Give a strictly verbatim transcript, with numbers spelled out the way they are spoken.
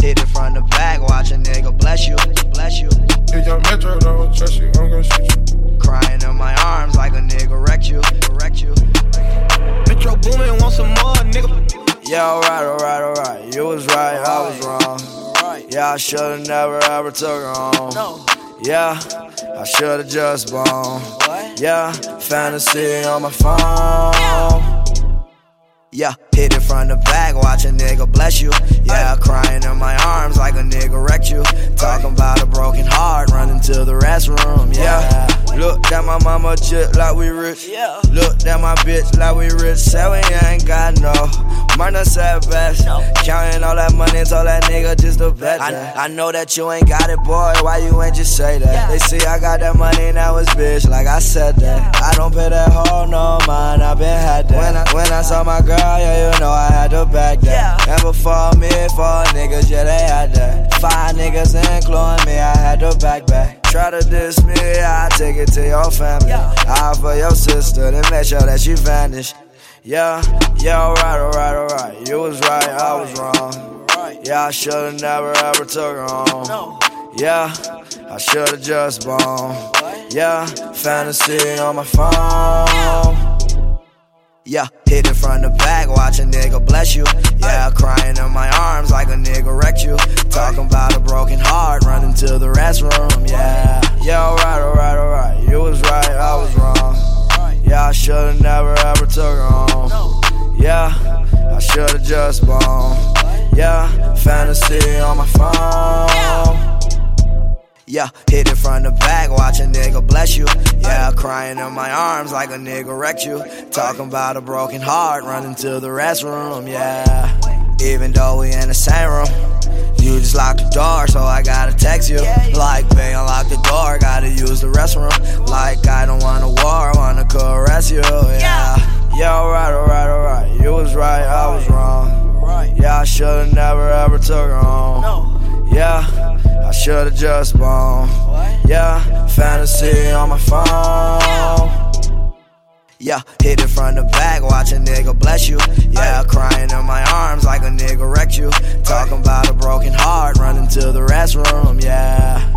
hit it from the back, watch a nigga bless you, bless you. If young Metro don't trust you, I'm gon' shoot you. Crying in my arms like a nigga wrecked you, wrecked you. Metro Boomin, want some more, nigga. Yeah, alright, alright, alright. You was right, I was wrong. Yeah, I should've never ever took her home. Yeah, I should've just blown. Yeah, fantasy on my phone. Yeah, hit it from the back, watch a nigga bless you. Yeah, crying in my arms like a nigga wrecked you. Talking about a broken heart, running to the restroom. Yeah, looked at my mama just like we rich. Looked at my bitch like we rich. Said we ain't got no murder, said best. Counting all that money, told that nigga just to bet that. I, I know that you ain't got it, boy, why you ain't just say that? They see I got that money, now it's bitch, like I said that. I don't pay that hoe no mind, I been had that. When I, when I saw my girl, yeah, you know I had to back that. And before me, four niggas, yeah, they had that. Five niggas including me, I had to back back. Try to diss me, I take it to your family. I for your sister, then make sure that she vanished. Yeah, yeah, alright, alright, alright. You was right, I was wrong. Yeah, I should've never ever took her home. Yeah, I should've just blown. Yeah, fantasy on my phone. Yeah, hit it from the back, watch a nigga bless you. Yeah, crying in my arms like a nigga wrecked you. Talking about a broken heart, running to the restroom. Yeah, yeah, alright, alright, alright. You was right, I was wrong. Yeah, I should've never ever took her home. Yeah, I should've just blown. Yeah, fantasy on my phone. Yeah, hit it from the back, watch a nigga bless you. Yeah, crying in my arms like a nigga wrecked you. Talking about a broken heart, running to the restroom. Yeah, even though we in the same room, you just locked the door, so I gotta text you. Like, babe, unlock the door, gotta use the restroom. Like, I don't want a war, wanna caress you. Yeah, yeah, alright, alright, alright. You was right, I was wrong. Yeah, I should've never ever took her home. Yeah, I should've just blown. Yeah, fantasy on my phone. Yeah, hit it from the back, watch a nigga bless you. Yeah, crying in my arms like a nigga wrecked you. Talking about a broken heart, running to the restroom. Yeah.